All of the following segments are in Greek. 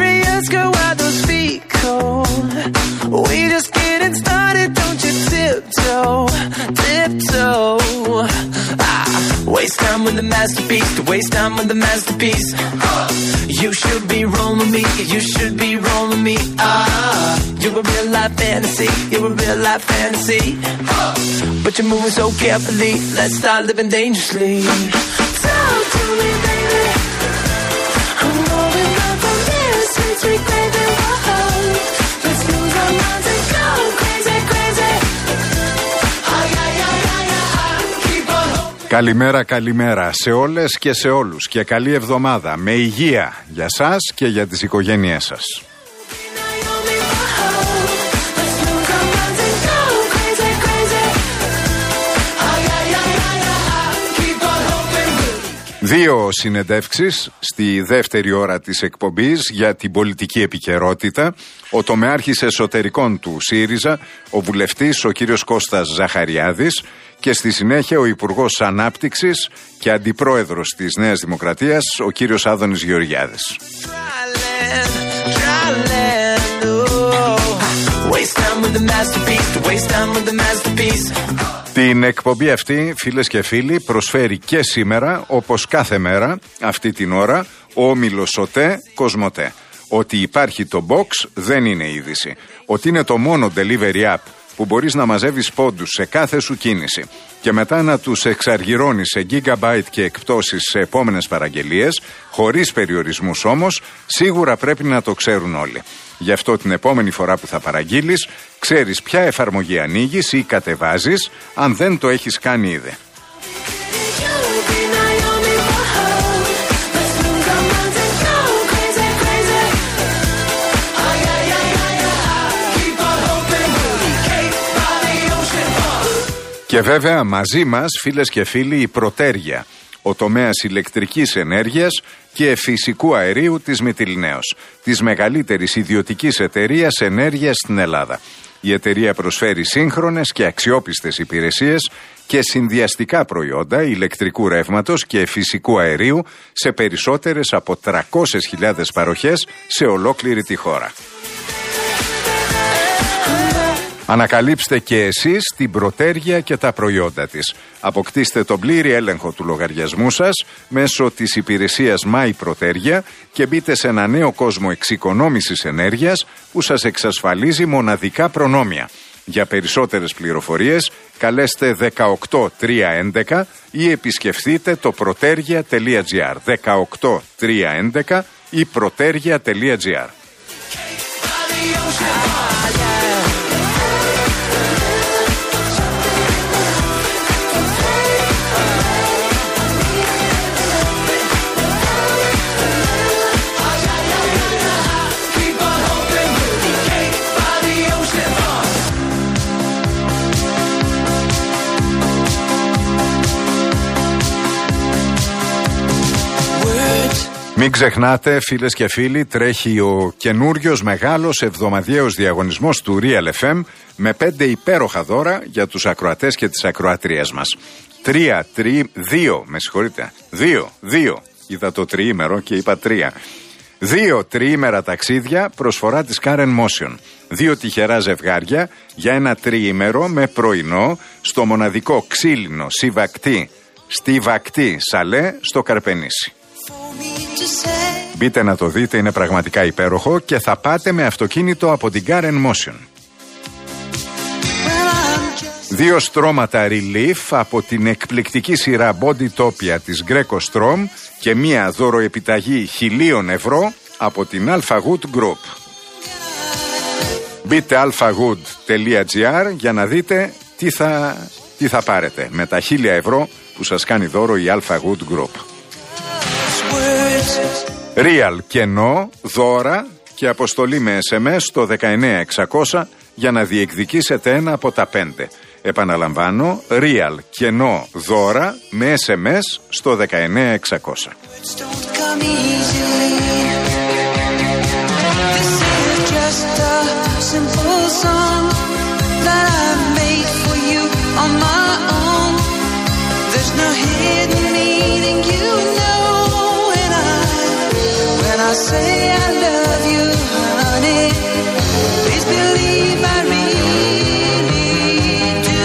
curious, girl, why those feet cold? We just getting started, don't you tiptoe, tiptoe. Waste time with the masterpiece, to waste time with the masterpiece. You should be rolling me, you should be rolling me. You're a real life fantasy, you're a real life fantasy. But you're moving so carefully, let's start living dangerously. Talk to me, baby. I'm rolling up from here, sweet, sweet baby. Whoa. Let's lose our minds and go crazy, crazy. Καλημέρα, καλημέρα σε όλες και σε όλους και καλή εβδομάδα με υγεία για σας και για τις οικογένειές σας. Δύο συνεντεύξεις στη δεύτερη ώρα της εκπομπής για την πολιτική επικαιρότητα. Ο τομεάρχης εσωτερικών του ΣΥΡΙΖΑ, ο βουλευτής ο κύριος Κώστας Ζαχαριάδης, και στη συνέχεια ο Υπουργός Ανάπτυξης και Αντιπρόεδρος της Νέας Δημοκρατίας, ο κύριος Άδωνης Γεωργιάδης. Την εκπομπή αυτή, φίλες και φίλοι, προσφέρει και σήμερα, όπως κάθε μέρα, αυτή την ώρα, ο όμιλος ΟΤΕ Κοσμοτέ. Ότι υπάρχει το box δεν είναι είδηση. Ότι είναι το μόνο delivery app που μπορείς να μαζεύεις πόντους σε κάθε σου κίνηση και μετά να τους εξαργυρώνεις σε gigabyte και εκπτώσεις σε επόμενες παραγγελίες, χωρίς περιορισμούς όμως, σίγουρα πρέπει να το ξέρουν όλοι. Γι' αυτό την επόμενη φορά που θα παραγγείλεις, ξέρεις ποια εφαρμογή ανοίγεις ή κατεβάζεις, αν δεν το έχεις κάνει ήδη. Και βέβαια μαζί μας, φίλες και φίλοι, η Πρωτέρια, ο τομέας ηλεκτρικής ενέργειας και φυσικού αερίου της Μυτιληναίος, της μεγαλύτερης ιδιωτικής εταιρείας ενέργειας στην Ελλάδα. Η εταιρεία προσφέρει σύγχρονες και αξιόπιστες υπηρεσίες και συνδυαστικά προϊόντα ηλεκτρικού ρεύματος και φυσικού αερίου σε περισσότερες από 300.000 παροχές σε ολόκληρη τη χώρα. Ανακαλύψτε και εσείς την Πρωτέρια και τα προϊόντα της. Αποκτήστε τον πλήρη έλεγχο του λογαριασμού σας μέσω της υπηρεσίας My Πρωτέρια και μπείτε σε ένα νέο κόσμο εξοικονόμησης ενέργειας που σας εξασφαλίζει μοναδικά προνόμια. Για περισσότερες πληροφορίες καλέστε 18311 ή επισκεφτείτε το protergia.gr 18311 ή protergia.gr. Μην ξεχνάτε, φίλες και φίλοι, τρέχει ο καινούριος μεγάλος εβδομαδιαίος διαγωνισμός του Real FM με 5 υπέροχα δώρα για τους ακροατές και τις ακροατρίες μας. 2, είδα το τριήμερο και είπα 3. 2 τριήμερα ταξίδια προσφορά της Karen Motion. 2 τυχερά ζευγάρια για ένα τριήμερο με πρωινό στο μοναδικό ξύλινο στιβακτή σαλέ στο Καρπενήσι. Μπείτε να το δείτε, είναι πραγματικά υπέροχο και θα πάτε με αυτοκίνητο από την Karen Motion. 2 στρώματα Relief από την εκπληκτική σειρά Bodytopia της Greco Strom και μία δωροεπιταγή 1.000 ευρώ από την Alpha Good Group. Μπείτε alphagood.gr για να δείτε τι θα πάρετε με τα 1.000 ευρώ που σας κάνει δώρο η Alpha Good Group. Real κενό, δώρα και αποστολή με SMS στο 19600 για να διεκδικήσετε ένα από τα 5. Επαναλαμβάνω, Real κενό, δώρα με SMS στο 19600. I say I love you. it. Please believe I really do.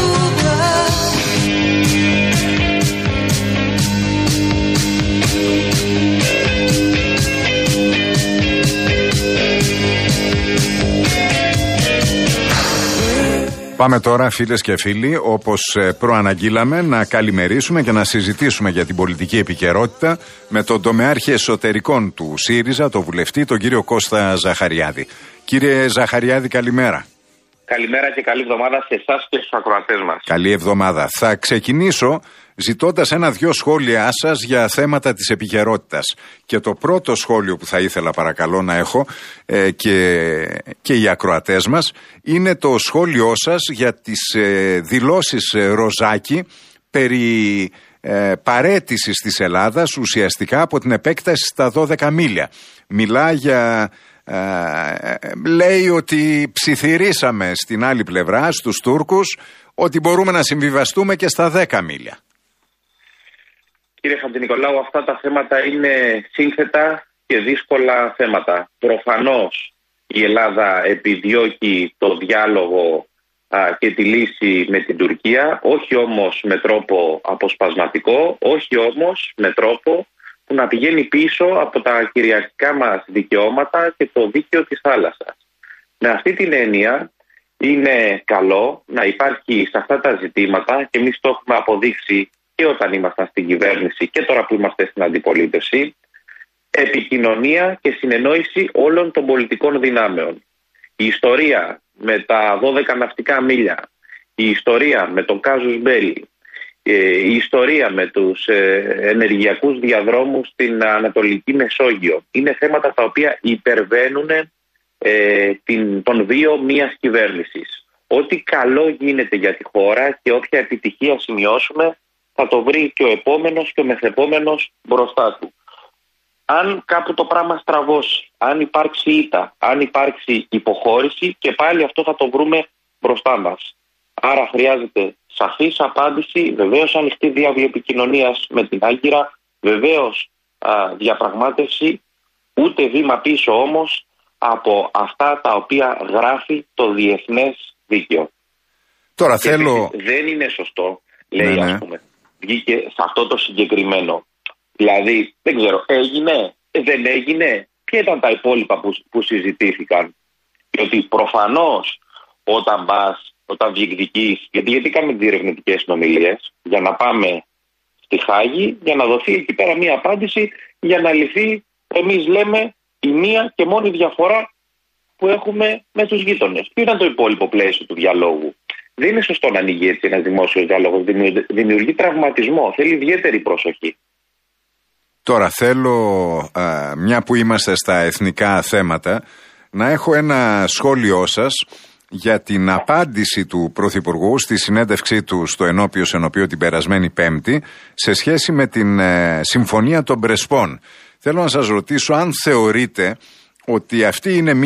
Πάμε τώρα, φίλες και φίλοι, όπως προαναγγείλαμε, να καλημερίσουμε και να συζητήσουμε για την πολιτική επικαιρότητα με τον τομεάρχη εσωτερικών του ΣΥΡΙΖΑ, τον βουλευτή, τον κύριο Κώστα Ζαχαριάδη. Κύριε Ζαχαριάδη, καλημέρα. Καλημέρα και καλή εβδομάδα σε εσάς και στους ακροατές μας. Καλή εβδομάδα. Θα ξεκινήσω ζητώντας ένα-δυο σχόλιά σας για θέματα της επικαιρότητας. Και το πρώτο σχόλιο που θα ήθελα παρακαλώ να έχω και οι ακροατές μας είναι το σχόλιο σας για τις δηλώσεις Ροζάκη περί παραίτησης της Ελλάδας ουσιαστικά από την επέκταση στα 12 μίλια. Μιλά για... λέει ότι ψιθυρίσαμε στην άλλη πλευρά στους Τούρκους ότι μπορούμε να συμβιβαστούμε και στα 10 μίλια. Κύριε Χατζηνικολάου, αυτά τα θέματα είναι σύνθετα και δύσκολα θέματα. Προφανώς η Ελλάδα επιδιώκει το διάλογο και τη λύση με την Τουρκία, όχι όμως με τρόπο αποσπασματικό, όχι όμως με τρόπο που να πηγαίνει πίσω από τα κυριαρχικά μας δικαιώματα και το δίκαιο της θάλασσας. Με αυτή την έννοια είναι καλό να υπάρχει σε αυτά τα ζητήματα, και εμείς το έχουμε αποδείξει και όταν ήμασταν στην κυβέρνηση και τώρα που είμαστε στην αντιπολίτευση, επικοινωνία και συνεννόηση όλων των πολιτικών δυνάμεων. Η ιστορία με τα 12 ναυτικά μίλια, η ιστορία με τον Κάζους Μπέλι, η ιστορία με τους ενεργειακούς διαδρόμους στην Ανατολική Μεσόγειο είναι θέματα τα οποία υπερβαίνουν τον βίο μιας κυβέρνησης. Ό,τι καλό γίνεται για τη χώρα και όποια επιτυχία σημειώσουμε θα το βρει και ο επόμενος και ο μεθεπόμενος μπροστά του. Αν κάπου το πράγμα στραβώσει, αν υπάρξει ήττα, αν υπάρξει υποχώρηση, και πάλι αυτό θα το βρούμε μπροστά μας. Άρα χρειάζεται σαφής απάντηση, βεβαίως ανοιχτή διάβλη επικοινωνίας με την Άγκυρα, βεβαίως διαπραγμάτευση, ούτε βήμα πίσω όμως από αυτά τα οποία γράφει το διεθνές δίκαιο. Τώρα και θέλω... Δεν είναι σωστό, λέει, ας πούμε, βγήκε σε αυτό το συγκεκριμένο. Δηλαδή, δεν ξέρω, έγινε, δεν έγινε, ποια ήταν τα υπόλοιπα που συζητήθηκαν. Διότι προφανώς όταν διεκδικείς, γιατί κάνουμε τις διερευνητικές συνομιλίες, για να πάμε στη Χάγη, για να δοθεί εκεί πέρα μία απάντηση, για να λυθεί, εμείς λέμε, η μία και μόνη διαφορά που έχουμε με τους γείτονες. Ποιο ήταν το υπόλοιπο πλαίσιο του διαλόγου? Δεν είναι σωστό να ανοίγει έτσι ένας δημόσιος διάλογος. Δημιουργεί τραυματισμό. Θέλει ιδιαίτερη προσοχή. Τώρα θέλω, μια που είμαστε στα εθνικά θέματα, να έχω ένα σχόλιο σας για την απάντηση του Πρωθυπουργού στη συνέντευξή του στο Ενώπιο Ενωπείο την περασμένη Πέμπτη σε σχέση με την Συμφωνία των Πρεσπών. Θέλω να σας ρωτήσω αν θεωρείτε ότι αυτή είναι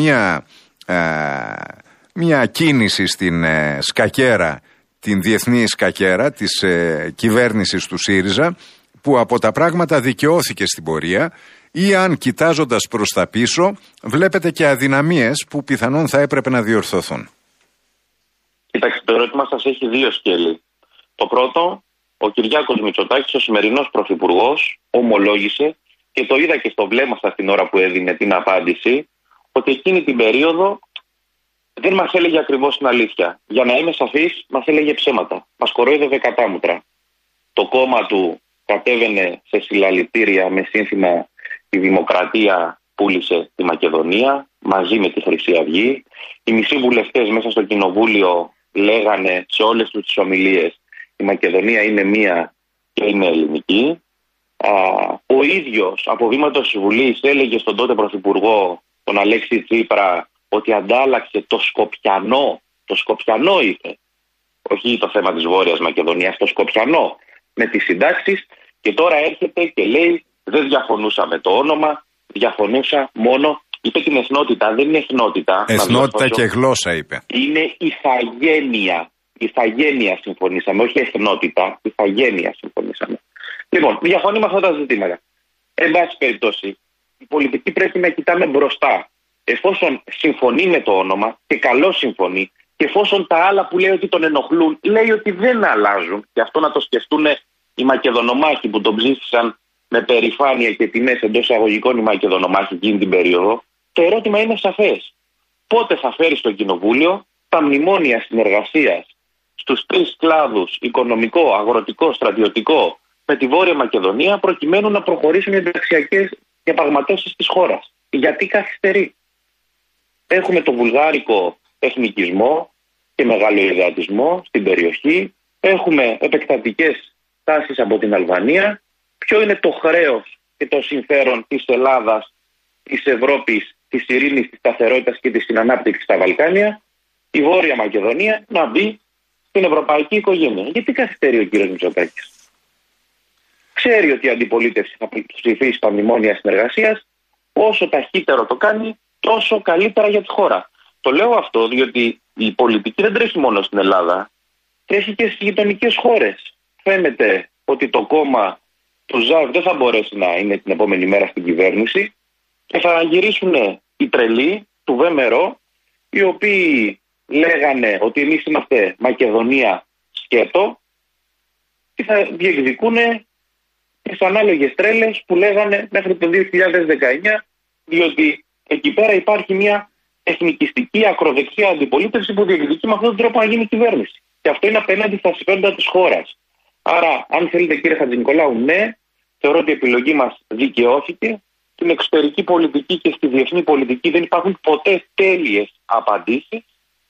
μια κίνηση στην σκακέρα, την διεθνή σκακέρα της κυβέρνησης του ΣΥΡΙΖΑ, που από τα πράγματα δικαιώθηκε στην πορεία, ή αν κοιτάζοντας προς τα πίσω βλέπετε και αδυναμίες που πιθανόν θα έπρεπε να διορθωθούν. Κοιτάξτε, το ερώτημα σας έχει δύο σκέλη. Το πρώτο, ο Κυριάκος Μητσοτάκης, ο σημερινός πρωθυπουργός, ομολόγησε, και το είδα και στο βλέμμα σας την ώρα που έδινε την απάντηση, ότι εκείνη την περίοδο δεν μας έλεγε ακριβώς την αλήθεια. Για να είμαι σαφής, μας έλεγε ψέματα. Μας κορόιδευε κατάμουτρα. Το κόμμα του κατέβαινε σε συλλαλητήρια με σύνθημα «Η Δημοκρατία πούλησε τη Μακεδονία» μαζί με τη Χρυσή Αυγή. Οι μισοί βουλευτές μέσα στο κοινοβούλιο λέγανε σε όλες τους τις ομιλίες «Η Μακεδονία είναι μία και είναι ελληνική». Ο ίδιος από βήματος της Βουλής έλεγε στον τότε πρωθυπουργό, τον Αλέξη Τσίπρα, ότι αντάλλαξε το Σκοπιανό είπε, όχι το θέμα της Βόρειας Μακεδονίας, το Σκοπιανό με τις συντάξεις, και τώρα έρχεται και λέει δεν διαφωνούσα με το όνομα, διαφωνούσα μόνο, είπε την εθνότητα, δεν είναι εθνότητα. Εθνότητα και γλώσσα είπε. Είναι ηθαγένεια. Ηθαγένεια συμφωνήσαμε, όχι εθνότητα, ηθαγένεια συμφωνήσαμε. Λοιπόν, διαφωνεί με αυτά τα ζητήματα. Εν πάση περιπτώσει, η πολιτική πρέπει να κοιτάμε μπροστά. εφόσον συμφωνεί με το όνομα και καλώς συμφωνεί, και εφόσον τα άλλα που λέει ότι τον ενοχλούν, λέει ότι δεν αλλάζουν, και αυτό να το σκεφτούν οι Μακεδονομάχοι που τον ψήφισαν με περηφάνεια και τιμές εντός εισαγωγικών οι Μακεδονομάχοι εκείνη την περίοδο, το ερώτημα είναι σαφές. Πότε θα φέρει στο Κοινοβούλιο τα μνημόνια συνεργασίας στους 3 κλάδους, οικονομικό, αγροτικό, στρατιωτικό, με τη Βόρεια Μακεδονία, προκειμένου να προχωρήσουν οι ενταξιακές διαπραγματεύσεις της χώρας? Γιατί καθυστερεί? Έχουμε το βουλγάρικο εθνικισμό και μεγαλοειδεατισμό στην περιοχή. Έχουμε επεκτατικές τάσεις από την Αλβανία. Ποιο είναι το χρέος και το συμφέρον της Ελλάδας, της Ευρώπης, της ειρήνης, της σταθερότητας και της συνανάπτυξης στα Βαλκάνια? Η Βόρεια Μακεδονία να μπει στην ευρωπαϊκή οικογένεια. Γιατί καθυστερεί ο κύριος Μητσοτάκης? Ξέρει ότι η αντιπολίτευση θα ψηφίσει τα μνημόνια συνεργασίας. Όσο ταχύτερο το κάνει, τόσο καλύτερα για τη χώρα. Το λέω αυτό διότι η πολιτική δεν τρέχει μόνο στην Ελλάδα, τρέχει και στις γειτονικές χώρες. Φαίνεται ότι το κόμμα του ΖΑΒ δεν θα μπορέσει να είναι την επόμενη μέρα στην κυβέρνηση και θα γυρίσουν οι τρελοί του ΒΜΡΟ, οι οποίοι λέγανε ότι εμείς είμαστε Μακεδονία σκέτο, και θα διεκδικούν τις ανάλογες τρέλες που λέγανε μέχρι το 2019, διότι εκεί πέρα υπάρχει μια εθνικιστική ακροδεξιά αντιπολίτευση που διεκδικεί με αυτόν τον τρόπο να γίνει κυβέρνηση. Και αυτό είναι απέναντι στα συμφέροντα της χώρας. Άρα, αν θέλετε, κύριε Χατζηνικολάου, ναι, θεωρώ ότι η επιλογή μας δικαιώθηκε. Στην εξωτερική πολιτική και στη διεθνή πολιτική δεν υπάρχουν ποτέ τέλειες απαντήσεις.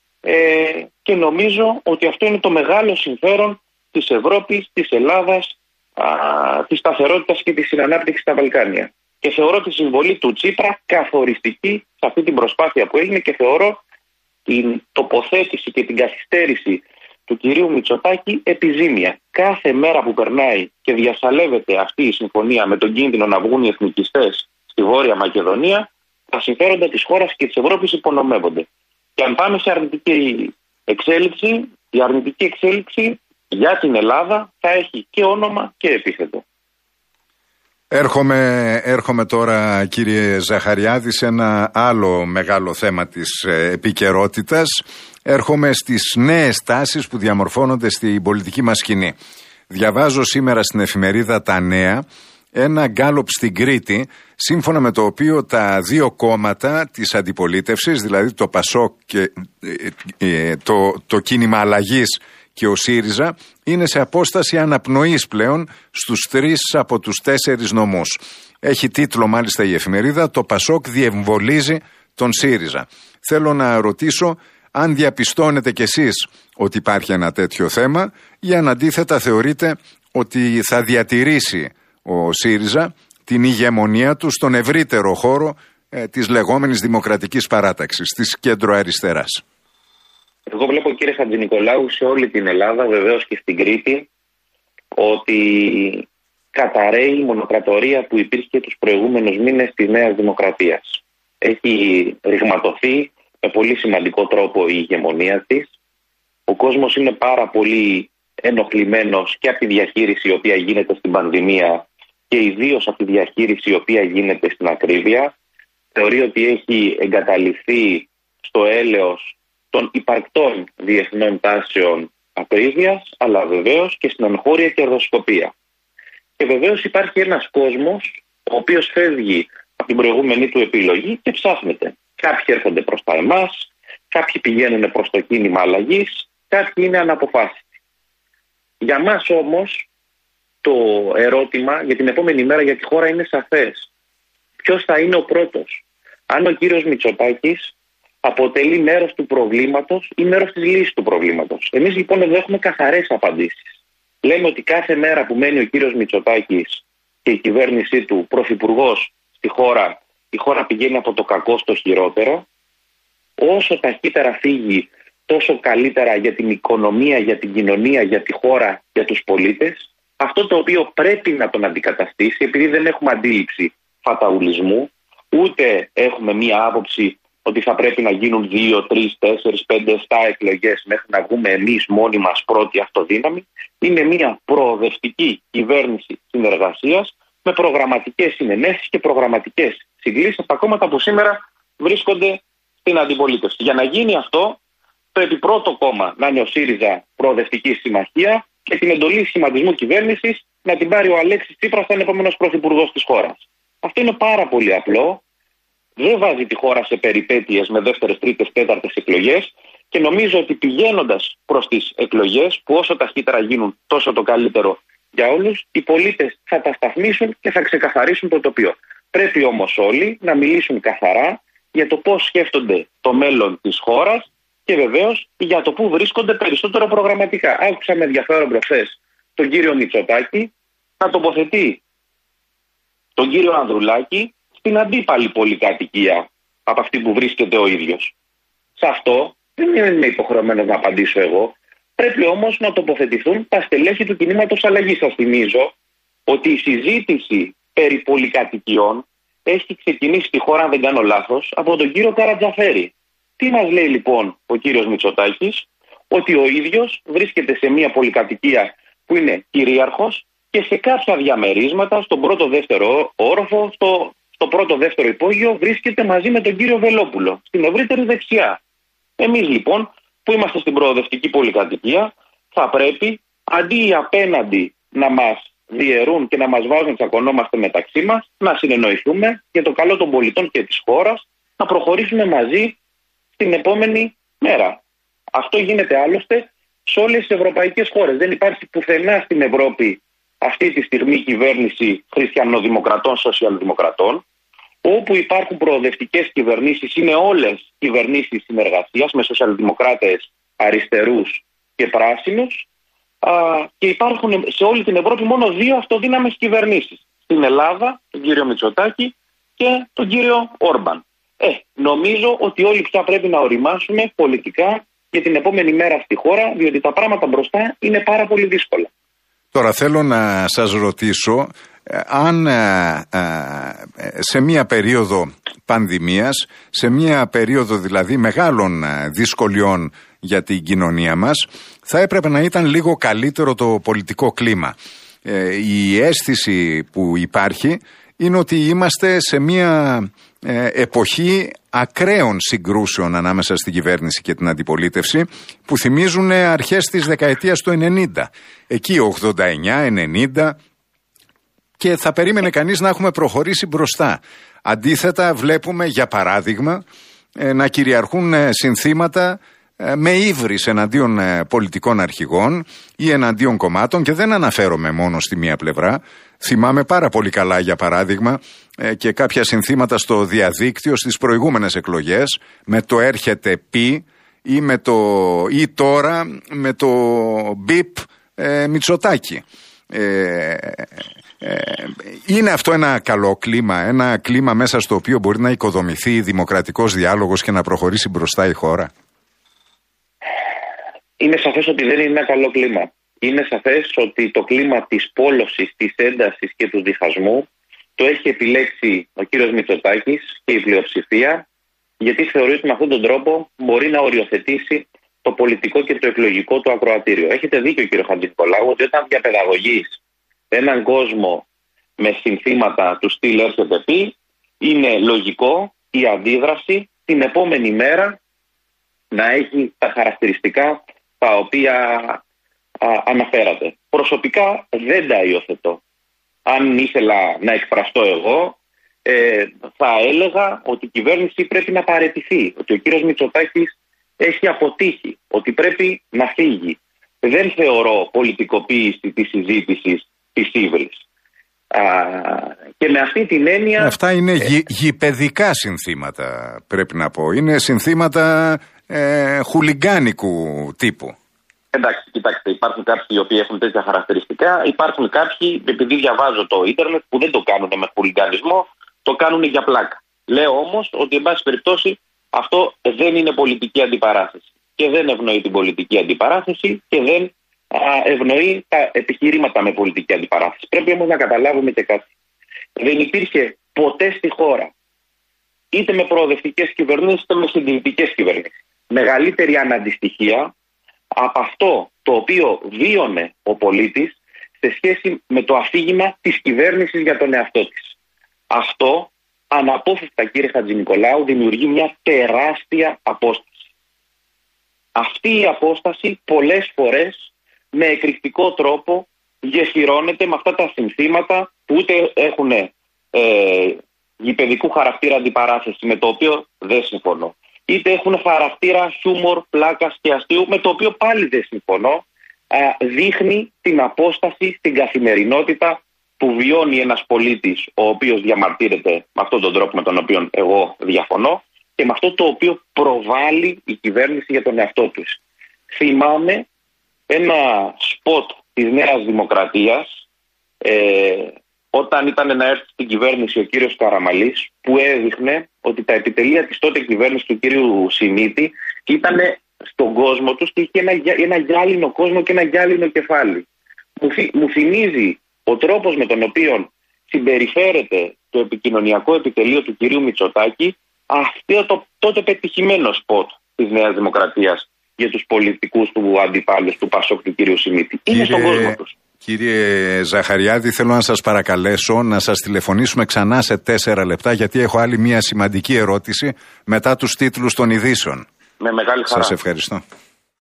Και νομίζω ότι αυτό είναι το μεγάλο συμφέρον της Ευρώπης, της Ελλάδας, της σταθερότητας και της συνανάπτυξης στα Βαλκάνια. Και θεωρώ τη συμβολή του Τσίπρα καθοριστική σε αυτή την προσπάθεια που έγινε, και θεωρώ την τοποθέτηση και την καθυστέρηση του κυρίου Μητσοτάκη επιζήμια. Κάθε μέρα που περνάει και διασαλεύεται αυτή η συμφωνία με τον κίνδυνο να βγουν οι εθνικιστές στη Βόρεια Μακεδονία, τα συμφέροντα της χώρας και της Ευρώπης υπονομεύονται. Και αν πάμε σε αρνητική εξέλιξη, η αρνητική εξέλιξη για την Ελλάδα θα έχει και όνομα και επίθετο. Έρχομαι τώρα, κύριε Ζαχαριάδη, σε ένα άλλο μεγάλο θέμα της επικαιρότητας. Έρχομαι στις νέες τάσεις που διαμορφώνονται στην πολιτική μας σκηνή. Διαβάζω σήμερα στην εφημερίδα Τα Νέα ένα γκάλοπ στην Κρήτη, σύμφωνα με το οποίο τα 2 κόμματα της αντιπολίτευσης, δηλαδή το ΠΑΣΟΚ και το κίνημα αλλαγής και ο ΣΥΡΙΖΑ, είναι σε απόσταση αναπνοής πλέον στους 3 από τους 4 νομούς. Έχει τίτλο μάλιστα η εφημερίδα «Το ΠΑΣΟΚ διεμβολίζει τον ΣΥΡΙΖΑ». Θέλω να ρωτήσω αν διαπιστώνετε κι εσείς ότι υπάρχει ένα τέτοιο θέμα, ή αν αντίθετα θεωρείτε ότι θα διατηρήσει ο ΣΥΡΙΖΑ την ηγεμονία του στον ευρύτερο χώρο της λεγόμενης δημοκρατικής παράταξης, της κέντρο-αριστεράς. Εγώ βλέπω, κύριε Χατζηνικολάου, σε όλη την Ελλάδα, βεβαίως και στην Κρήτη, ότι καταραίει η μονοκρατορία που υπήρχε τους προηγούμενους μήνες της Νέας Δημοκρατίας. Έχει ρηγματωθεί με πολύ σημαντικό τρόπο η ηγεμονία της. Ο κόσμος είναι πάρα πολύ ενοχλημένος και από τη διαχείριση η οποία γίνεται στην πανδημία και ιδίως από τη διαχείριση η οποία γίνεται στην ακρίβεια. Θεωρεί ότι έχει εγκαταλειφθεί στο έλεος των υπαρκτών διεθνών τάσεων ακρίβειας, αλλά βεβαίως και στην εγχώρια κερδοσκοπία. Και βεβαίως υπάρχει ένας κόσμος ο οποίος φεύγει από την προηγούμενη του επιλογή και ψάχνεται. Κάποιοι έρχονται προς τα εμάς, κάποιοι πηγαίνουν προς το κίνημα αλλαγής, κάποιοι είναι αναποφάσιστοι. Για μας όμως το ερώτημα για την επόμενη μέρα για τη χώρα είναι σαφές. Ποιος θα είναι ο πρώτος? Αν ο κύριος Μητσοτάκης αποτελεί μέρος του προβλήματος ή μέρος της λύσης του προβλήματος. Εμείς λοιπόν εδώ έχουμε καθαρές απαντήσεις. Λέμε ότι κάθε μέρα που μένει ο κύριος Μητσοτάκης και η κυβέρνησή του πρωθυπουργός στη χώρα, η χώρα πηγαίνει από το κακό στο χειρότερο. Όσο ταχύτερα φύγει, τόσο καλύτερα για την οικονομία, για την κοινωνία, για τη χώρα, για τους πολίτες. Αυτό το οποίο πρέπει να τον αντικαταστήσει, επειδή δεν έχουμε αντίληψη φαταουλισμού, ούτε έχουμε μία άποψη ότι θα πρέπει να γίνουν 2, 3, 4, 5, 7 εκλογές μέχρι να βγούμε εμείς μόνοι μας πρώτη αυτοδύναμη, είναι μία προοδευτική κυβέρνηση συνεργασίας με προγραμματικές συνενέσεις και προγραμματικές συγκλήσεις από τα κόμματα που σήμερα βρίσκονται στην αντιπολίτευση. Για να γίνει αυτό, πρέπει πρώτο κόμμα να είναι ο ΣΥΡΙΖΑ Προοδευτική Συμμαχία και την εντολή σχηματισμού κυβέρνησης να την πάρει ο Αλέξης Τσίπρας, σαν επόμενος πρωθυπουργός της χώρας. Αυτό είναι πάρα πολύ απλό. Δεν βάζει τη χώρα σε περιπέτειες με δεύτερες, τρίτες, τέταρτες εκλογές και νομίζω ότι πηγαίνοντας προς τις εκλογές, που όσο ταχύτερα γίνουν τόσο το καλύτερο για όλους, οι πολίτες θα τα σταθμίσουν και θα ξεκαθαρίσουν το τοπίο. Πρέπει όμως όλοι να μιλήσουν καθαρά για το πώς σκέφτονται το μέλλον της χώρας και βεβαίως για το πού βρίσκονται περισσότερο προγραμματικά. Άκουσα με ενδιαφέρον προχθές τον κύριο Μητσοτάκη να τοποθετεί τον κύριο Ανδρουλάκη στην αντίπαλη πολυκατοικία από αυτή που βρίσκεται ο ίδιος. Σε αυτό δεν είμαι υποχρεωμένος να απαντήσω εγώ. Πρέπει όμως να τοποθετηθούν τα στελέχη του κινήματος αλλαγής. Σας θυμίζω ότι η συζήτηση περί πολυκατοικιών έχει ξεκινήσει στη χώρα, αν δεν κάνω λάθος, από τον κύριο Καρατζαφέρη. Τι μας λέει λοιπόν ο κύριος Μητσοτάκης? Ότι ο ίδιος βρίσκεται σε μια πολυκατοικία που είναι κυρίαρχος και σε κάποια διαμερίσματα, στον πρώτο-δεύτερο όροφο, στο πρώτο-δεύτερο υπόγειο, βρίσκεται μαζί με τον κύριο Βελόπουλο, στην ευρύτερη δεξιά. Εμείς λοιπόν, που είμαστε στην προοδευτική πολυκατοικία, θα πρέπει αντί οι απέναντι να μας διαιρούν και να μας βάζουν τσακωνόμαστε μεταξύ μας, να συνεννοηθούμε για το καλό των πολιτών και της χώρας, να προχωρήσουμε μαζί την επόμενη μέρα. Αυτό γίνεται άλλωστε σε όλες τις ευρωπαϊκές χώρες. Δεν υπάρχει πουθενά στην Ευρώπη αυτή τη στιγμή κυβέρνηση χριστιανοδημοκρατών, σοσιαλδημοκρατών. Όπου υπάρχουν προοδευτικές κυβερνήσεις είναι όλες κυβερνήσεις συνεργασίας με σοσιαλδημοκράτες, αριστερούς και πράσινους. Και υπάρχουν σε όλη την Ευρώπη μόνο δύο αυτοδύναμες κυβερνήσεις. Στην Ελλάδα, τον κύριο Μητσοτάκη και τον κύριο Όρμπαν. Νομίζω ότι όλοι πια πρέπει να οριμάσουμε πολιτικά για την επόμενη μέρα στη χώρα, διότι τα πράγματα μπροστά είναι πάρα πολύ δύσκολα. Τώρα θέλω να σας ρωτήσω αν σε μία περίοδο πανδημίας, σε μία περίοδο δηλαδή μεγάλων δυσκολιών για την κοινωνία μας, θα έπρεπε να ήταν λίγο καλύτερο το πολιτικό κλίμα. Η αίσθηση που υπάρχει είναι ότι είμαστε σε μία εποχή ακραίων συγκρούσεων ανάμεσα στην κυβέρνηση και την αντιπολίτευση που θυμίζουν αρχές της δεκαετίας του 90. Εκεί 89-90 και θα περίμενε κανείς να έχουμε προχωρήσει μπροστά. Αντίθετα βλέπουμε για παράδειγμα να κυριαρχούν συνθήματα με ύβρις εναντίον πολιτικών αρχηγών ή εναντίον κομμάτων και δεν αναφέρομαι μόνο στη μία πλευρά. Θυμάμαι πάρα πολύ καλά για παράδειγμα και κάποια συνθήματα στο διαδίκτυο στις προηγούμενες εκλογές με το έρχεται πει ή τώρα με το μπιπ Μητσοτάκη. Είναι αυτό ένα καλό κλίμα, ένα κλίμα μέσα στο οποίο μπορεί να οικοδομηθεί δημοκρατικός διάλογος και να προχωρήσει μπροστά η χώρα? Είναι σαφές ότι δεν είναι ένα καλό κλίμα. Είναι σαφές ότι το κλίμα της πόλωσης, της έντασης και του διχασμού το έχει επιλέξει ο κύριος Μητσοτάκης και η πλειοψηφία, γιατί θεωρεί ότι με αυτόν τον τρόπο μπορεί να οριοθετήσει το πολιτικό και το εκλογικό του ακροατήριο. Έχετε δίκιο κύριε Χατζηνικολάου ότι όταν διαπαιδαγωγείς έναν κόσμο με συνθήματα του στυλ έρχεται πει, είναι λογικό η αντίδραση την επόμενη μέρα να έχει τα χαρακτηριστικά τα οποία αναφέρατε. Προσωπικά δεν τα υιοθετώ. Αν ήθελα να εκφραστώ εγώ, θα έλεγα ότι η κυβέρνηση πρέπει να παραιτηθεί, ότι ο κύριος Μητσοτάκης έχει αποτύχει, ότι πρέπει να φύγει. Δεν θεωρώ πολιτικοποίηση της συζήτησης της ύβρης. Και με αυτή την έννοια... Αυτά είναι γηπεδικά συνθήματα, πρέπει να πω. Είναι συνθήματα χουλιγκάνικου τύπου. Εντάξει, κοιτάξτε, υπάρχουν κάποιοι οι οποίοι έχουν τέτοια χαρακτηριστικά. Υπάρχουν κάποιοι, επειδή διαβάζω το ίντερνετ, που δεν το κάνουν με χουλιγκανισμό, το κάνουν για πλάκα. Λέω όμως ότι, εν πάση περιπτώσει, αυτό δεν είναι πολιτική αντιπαράθεση. Και δεν ευνοεί την πολιτική αντιπαράθεση και δεν ευνοεί τα επιχειρήματα με πολιτική αντιπαράθεση. Πρέπει όμως να καταλάβουμε και κάτι. Δεν υπήρχε ποτέ στη χώρα, είτε με προοδευτικές κυβερνήσεις, είτε με συντηρητικές κυβερνήσεις, μεγαλύτερη αναντιστοιχία από αυτό το οποίο βίωνε ο πολίτης σε σχέση με το αφήγημα της κυβέρνησης για τον εαυτό της. Αυτό αναπόφευκτα, κύριε Χατζηνικολάου, δημιουργεί μια τεράστια απόσταση. Αυτή η απόσταση πολλές φορές με εκρηκτικό τρόπο γεφυρώνεται με αυτά τα συνθήματα που ούτε έχουν γηπεδικού χαρακτήρα αντιπαράθεση, με το οποίο δεν συμφωνώ, είτε έχουν χαρακτήρα χιούμορ, πλάκας και αστείου, με το οποίο πάλι δεν συμφωνώ. Δείχνει την απόσταση στην καθημερινότητα που βιώνει ένας πολίτης ο οποίος διαμαρτύρεται με αυτόν τον τρόπο με τον οποίο εγώ διαφωνώ και με αυτό το οποίο προβάλλει η κυβέρνηση για τον εαυτό τους. Θυμάμαι ένα σποτ της Νέας Δημοκρατίας όταν ήταν να έρθει στην κυβέρνηση ο κύριος Καραμαλής, που έδειχνε ότι τα επιτελεία της τότε κυβέρνησης του κύριου Σιμίτη ήταν στον κόσμο τους και είχε ένα γυάλινο κόσμο και ένα γυάλινο κεφάλι. Μου θυμίζει ο τρόπος με τον οποίο συμπεριφέρεται το επικοινωνιακό επιτελείο του κυρίου Μητσοτάκη αυτό το τότε πετυχημένο σποτ της Νέας Δημοκρατίας για τους πολιτικούς του αντιπάλους του Πασόκ του κυρίου Σιμίτη. Είναι στον κόσμο τους. Κύριε Ζαχαριάδη, θέλω να σας παρακαλέσω να σας τηλεφωνήσουμε ξανά σε 4 λεπτά, γιατί έχω άλλη μια σημαντική ερώτηση μετά τους τίτλους των ειδήσεων. Με μεγάλη χαρά. Σας ευχαριστώ.